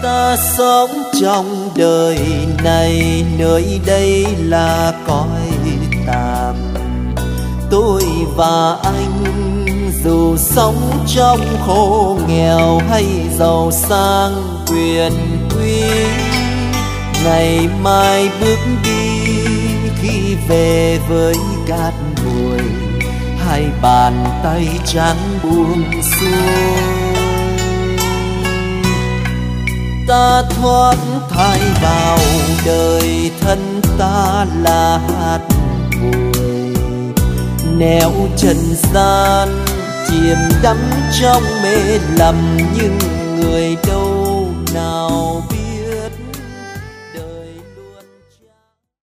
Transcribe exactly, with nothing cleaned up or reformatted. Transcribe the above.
Ta sống trong đời này, nơi đây là cõi tạm. Tôi và anh dù sống trong khổ nghèo hay giàu sang quyền quý, ngày mai bước đi khi về với cát bụi, hai bàn tay trắng buông xuôi. Ta thoát thai vào đời, thân ta là hạt bụi, nẻo trần gian chìm đắm trong mê lầm. Nhưng người